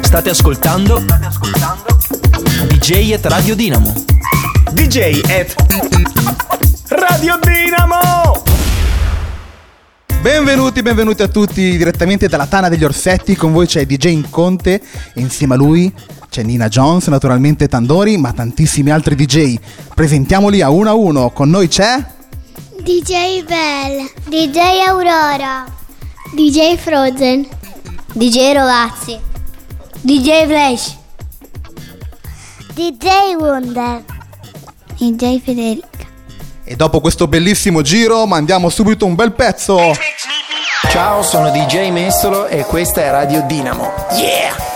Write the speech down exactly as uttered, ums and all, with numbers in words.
State ascoltando? State ascoltando? D J at Radio Dinamo. D J at Radio Dinamo. Benvenuti, benvenuti a tutti direttamente dalla Tana degli Orsetti. Con voi c'è D J Conte e insieme a lui c'è Nina Jones, naturalmente Tandori, ma tantissimi altri D J. Presentiamoli a uno a uno. Con noi c'è D J Bell, D J Aurora, D J Frozen, D J Rovazzi, D J Flash, D J Wonder, D J Federica. E dopo questo bellissimo giro mandiamo subito un bel pezzo. Ciao, sono D J Mestolo e questa è Radio Dinamo. Yeah!